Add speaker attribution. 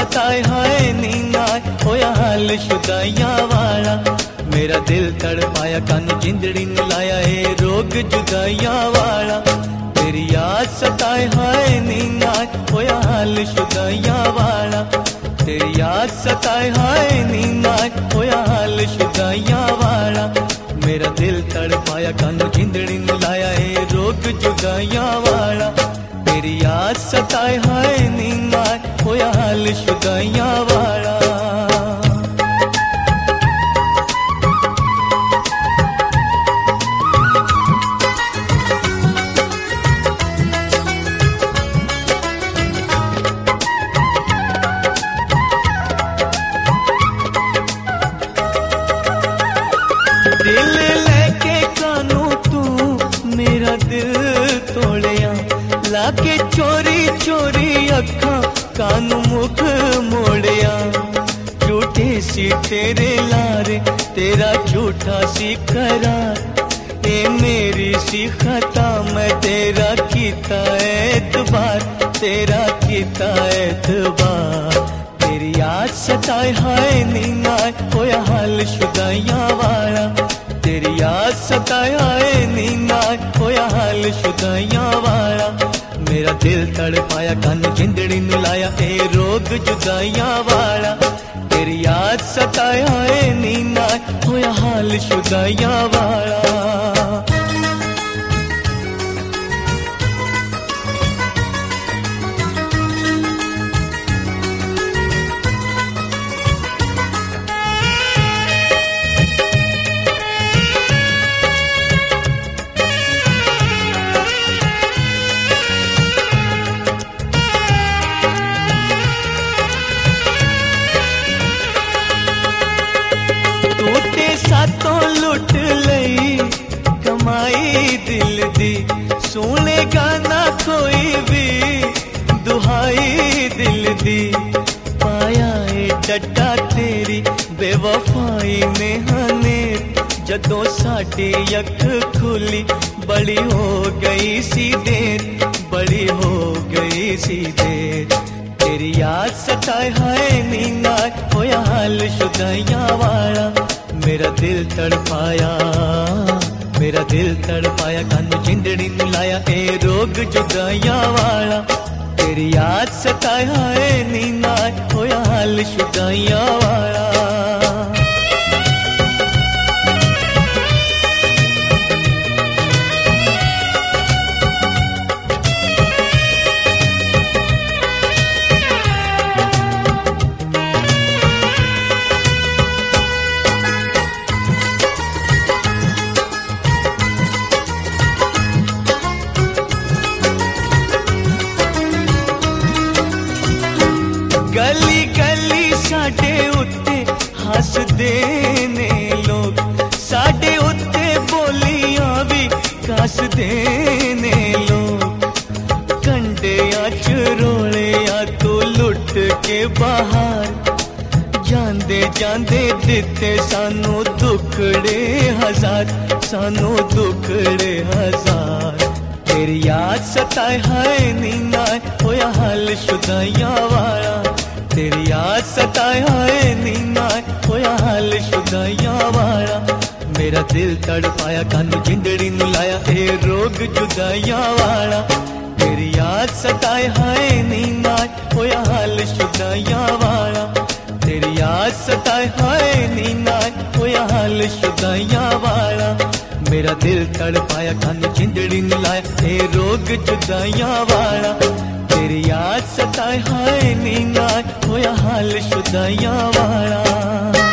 Speaker 1: सताए हाय नींद आए होया हाल शुदाइयां वाला। मेरा दिल तड़पाया कानू जिंदड़ी नु लाया ए रोग जुदाइयां वाला। तेरी याद सताए हाय नींद आए होया हाल शुदाइयां वाला। तेरी याद सताए हाय नींद आए होया हाल शुदाइयां वाला। मेरा दिल तड़पाया कानू जिंदड़ी नु लाया ए रोग जुदाइयां वाला। तेरी याद सताए हाय नींद आए होया हाल शुदाइयां वाला। दिल लेके कानू तू मेरा दिल तोड़िया। लाके चोरी चोरी अखा कानू मुख मोड़िया। झूठे सी तेरे लारे तेरा झूठा सी करार। ए मेरी सी खता मैं तेरा कीता एतबार। तेरा कीता एतबार। तेरी याद सताए हाय नींद आए होया हाल शुदाइयां वाला। तेरी याद सताए हाय नींद आए होया हाल शुदाइयां वाला। मेरा दिल तड़पाया कानू जिंदड़ी नु लाया ए रोग जुदाइयां वाला। तेरी याद सताए हाय नींद आए होया हाल शुदाइयां वाला। सातों लुट लई कमाई दिल दी। सुनेगा ना कोई भी दुहाई दिल दी। पाया ए डड्डा तेरी बेवफाई ने हने। जदों साडी अख खुली बड़ी हो गई सी देर। बड़ी हो गई सी देर। तेरी याद सताए हाय नींद आए होया हाल शुदाइयां वाला। मेरा दिल तड़पाया मेरा दिल तड़पाया कानू जिंदड़ी नु लाया ए रोग जुदाइयां वाला। तेरी याद सताए हाय नींद आए होया हाल शुदाइयां वाला। गली गली साडे उत्ते हसदे ने लोग। साडे उत्ते बोलियां भी कसदे ने लोग। कंडियां च रोलियां तू लुट के बाहर। जांदे जांदे दिते सानू दुखड़े हजार। सानू दुखड़े हजार। तेरी याद सताए हाय नींद आए होया हाल शुदाइयां वाला। तेरी याद सताए हाय नींद आए होया हाल शुदाइयां वाला। मेरा दिल तड़पाया कानू जिंदड़ी नु लाया ए रोग जुदाइयां वाला। तेरी याद सताए हाय नींद आए होया हाल शुदाइयां वाला। तेरी याद सताए हाय नींद आए होया हाल शुदाइयां वाला। मेरा दिल तड़पाया कानू जिंदड़ी नु लाया ए रोग जुदाइयां वाला। तेरी याद सताए हाय नींद आए होया हाल शुदाइयां वाला।